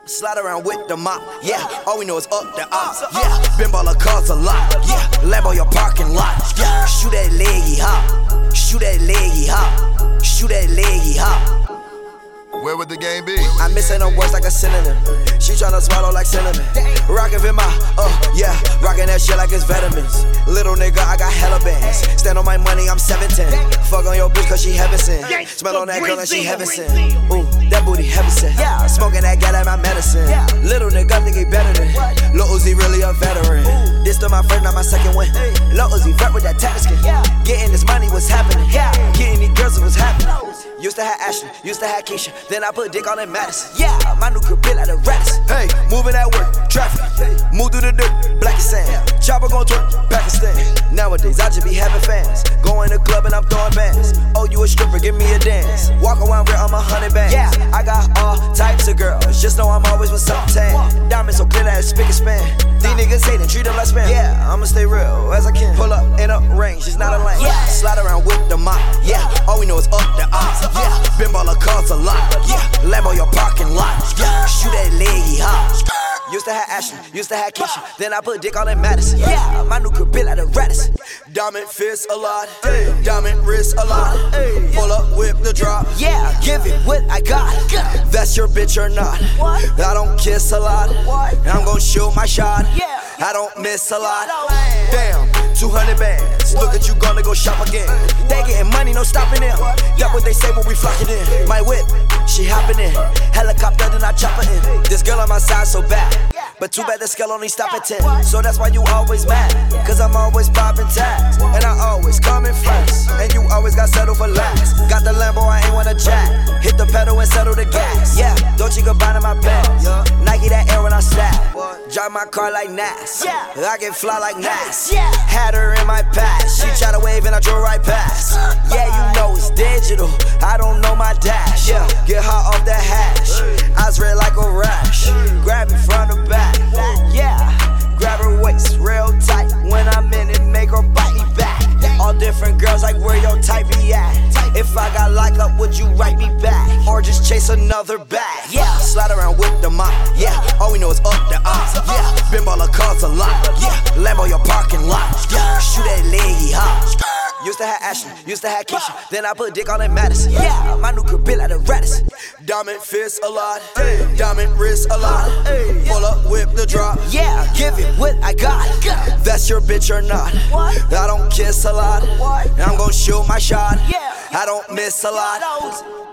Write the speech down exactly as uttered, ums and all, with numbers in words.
Slide around with the mop, yeah. All we know is up the op, yeah. Been baller cars a lot, yeah. Lambo your parking lot, yeah. Shoot that leggy hop, shoot that leggy hop, shoot that leggy hop. Where would the game be? I'm missing them words like a synonym. She tryna swallow like cinnamon. Rockin' in my, uh, yeah. Rockin' that shit like it's vitamins. Little nigga, I got hella bands. Stand on my money, I'm seven ten. Fuck on your bitch cause she heaven sent. Smell on that girl and she heaven sent. Ooh, that booty heaven sent. Yeah, smoking that gal like my medicine. Little nigga think he better than Lil Uzi really a veteran. This to my first, not my second win. Lil Uzi vert with that tax skin. Getting this money was happening. Getting these girls, it was happening. Used to have Ashley, used to have Keisha. Then I put dick on that Madison. Yeah, my new crib built like the Radisson. Hey, moving at work, traffic. Move through the dirt, black as sand. Chopper gon' twerk, Pakistan. Nowadays I just be having fans. Go in the club and I'm throwing bands. Oh, you a stripper, give me a dance. Walk around where I'm a hundred bands. Yeah, I got all types of girls. Just know I'm always with something tan. Diamonds so clear that it's spick and span. These niggas hatin', treat them like spam. Yeah, I'ma stay real as I can. Pull up in a range, it's not a lane. Yeah, slide around with the mop. Yeah, all we know is up the op. Yeah, been baller cars a lot. Yeah, Lambo your parking lot. Yeah, shoot that leggy hop. Used to have Ashley, used to have Keisha. Then I put dick on that Madison. Yeah, my new crib built like the Radisson. Diamond fist a lot, diamond wrist a lot. Pull up, whip the drop. Yeah, give it what I got. That's your bitch or not. I don't kiss a lot. I'm gon' shoot my shot. I don't miss a lot. Damn, two hundred bands. Look at you gonna go shop again. They getting money, no stopping them. That's what they say when we flocking in. My whip, she hopping in. Helicopter, then I chop her in. This girl on my side so bad, but too bad the scale only stop at ten. So that's why you always mad, cause I'm always popping tags. And I always come in first, and you always got settled for last. Got the Lambo, I ain't wanna jack. Hit the pedal and settle the gas. Yeah, Dolce Gabbana my pants. Nike that air when I slap. Drive my car like Nas. I can fly like Nas. Had her in my past. She tried to wave and I drove right past. Yeah, you know it's digital. I don't know my dash. Yeah, get hot off that hash. Eyes red like a rash. Grab it from the back. Yeah, grab her waist real tight. When I'm in it, make her bite me back. All different girls like where your type be at. If I got like up, would you write me back? Or just chase another bag? Yeah, slide around with the mop. Yeah, all we know is up the op. Yeah, been baller cars a lot. Yeah, Lambo your parking lot. Yeah, shoot that leggy hop. Used to have Ashley, used to have Keisha. Then I put dick on that Madison. Yeah, my new crib built like the Radisson. Diamond fist a lot, diamond wrist a lot. Pull up, whip the drop. Yeah, give it what I got. That's your bitch or not. I don't kiss a lot. I'm gon' shoot my shot. I don't miss a lot.